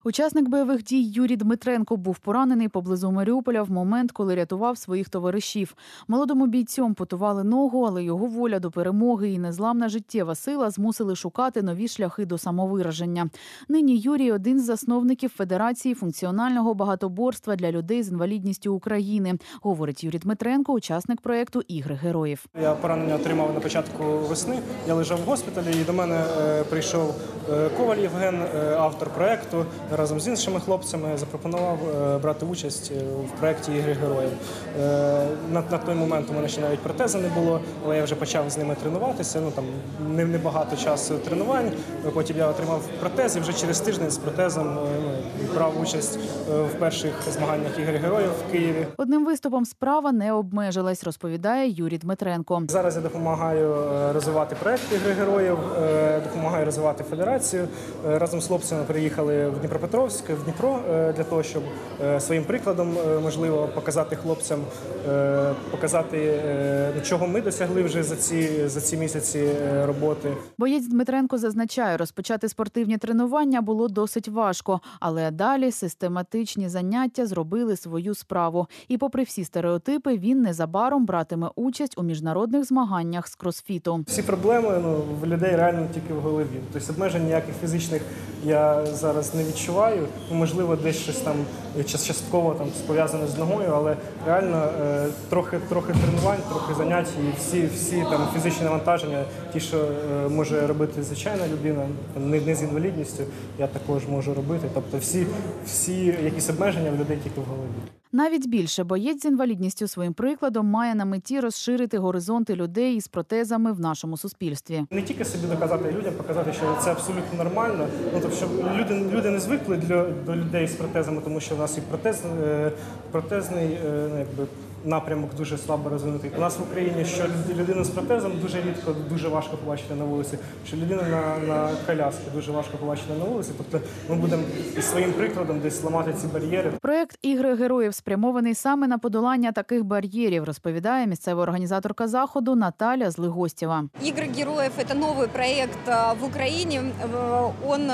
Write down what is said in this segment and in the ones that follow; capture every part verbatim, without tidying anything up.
Учасник бойових дій Юрій Дмитренко був поранений поблизу Маріуполя в момент, коли рятував своїх товаришів. Молодому бійцю ампутували ногу, але його воля до перемоги і незламна життєва сила змусили шукати нові шляхи до самовираження. Нині Юрій – один з засновників Федерації функціонального багатоборства для людей з інвалідністю України, говорить Юрій Дмитренко, учасник проєкту «Ігри героїв». Я поранення отримав на початку весни, я лежав в госпіталі і до мене е, прийшов е, Коваль Євген, е, автор проєкту, разом з іншими хлопцями запропонував е, брати участь в проєкті «Ігри героїв». Е, на, на той момент у мене ще навіть протези не було, але я вже почав з ними тренуватися, ну там не, не багато часу тренувань, потім я отримав протез і вже через тиждень з протезом е, ну, брав участь в перших змаганнях «Ігри героїв» в Києві. Одним виступом справа не обмежилась, розповідає Юрій Дмитренко. Зараз я допомагаю розвивати проєкт «Ігри героїв», допомагаю розвивати федерацію. Разом з хлопцями приїхали в Дніпропетровськ, в Дніпро, для того, щоб своїм прикладом, можливо, показати хлопцям, показати, чого ми досягли вже за ці, за ці місяці роботи. Боєць Дмитренко зазначає, розпочати спортивні тренування було досить важко, але далі систематичні заняття зробили свою справу. І попри всі стереотипи, він незабаром братиме участь у міжнародних змаганнях з кросфіту. Всі проблеми ну, в людей реально тільки в голові. Тобто обмежень ніяких фізичних я зараз не відчуваю. Можливо, десь щось там частково там пов'язане з ногою, але реально е, трохи, трохи тренувань, трохи занять і всі, всі там фізичні навантаження, ті, що е, може робити звичайна людина, не, не з інвалідністю, я також можу робити. Тобто всі, всі якісь обмеження в людей тільки в голові. Навіть більше боєць з інвалідністю своїм прикладом має на меті розширити горизонти людей із протезами в нашому суспільстві. Не тільки собі доказати людям, показати, що це абсолютно нормально. Ну, тобто, щоб люди, люди не звикли для, до людей з протезами, тому що в нас і протез, протезний ну, якби, напрямок дуже слабо розвинутий. У нас в Україні, що людину з протезом дуже рідко, дуже важко побачити на вулиці, що людину на, на коляску дуже важко побачити на вулиці. Тобто ми будемо із своїм прикладом десь ламати ці бар'єри. Проєкт «Ігри героїв» спрямований саме на подолання таких бар'єрів, розповідає місцева організаторка заходу Наталя Злигостєва. «Игры героев» – это новый проект в Украине. Он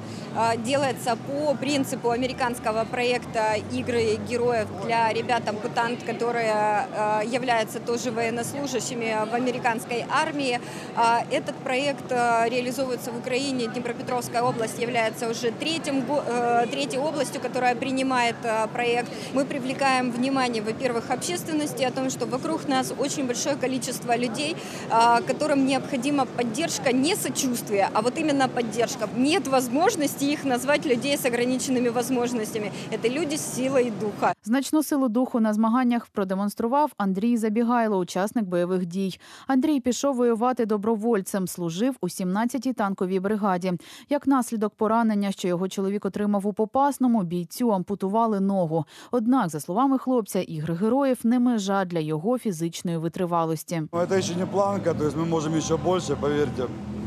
делается по принципу американского проекта «Игры героев» для ребят-ампутант, которые являются тоже военнослужащими в американской армии. Этот проект реализовывается в Украине. Днепропетровская область является уже третьим, третьей областью, которая принимает проект. Мы привлекаем внимание, во-первых, общественности о том, что вокруг нас очень большое количество людей, которым необходима поддержка, не сочувствие, а вот именно поддержка. Нет возможности их назвать людей с ограниченными возможностями. Это люди с силой духа. Значну силу духу на змаганнях продемонстрував Андрій Забігайло, учасник бойових дій. Андрій пішов воювати добровольцем, служив у сімнадцятій танковій бригаді. Як наслідок поранення, що його чоловік отримав у Попасному, бійцю ампутували ногу. Однак, за словами хлопця, «Ігри героїв» не межа для його фізичної витривалості. Це ще не планка, тобто ми можемо ще більше, повірте.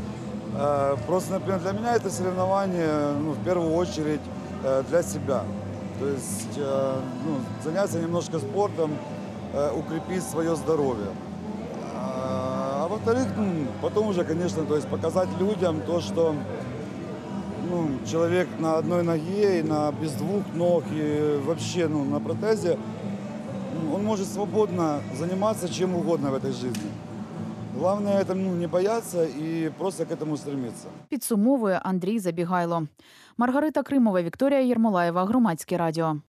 Просто, наприклад, для мене це соревновання, ну, в першу чергу, для себе. То есть ну, заняться немножко спортом, укрепить свое здоровье. А во-вторых, ну, потом уже, конечно, то есть показать людям то, что ну, человек на одной ноге, и на, без двух ног, и вообще ну, на протезе, он может свободно заниматься чем угодно в этой жизни. Главное это ну, не бояться и просто к этому стремиться. Підсумовує Андрій Забігайло. Маргарита Кримова, Вікторія Єрмолаєва, Громадське радіо.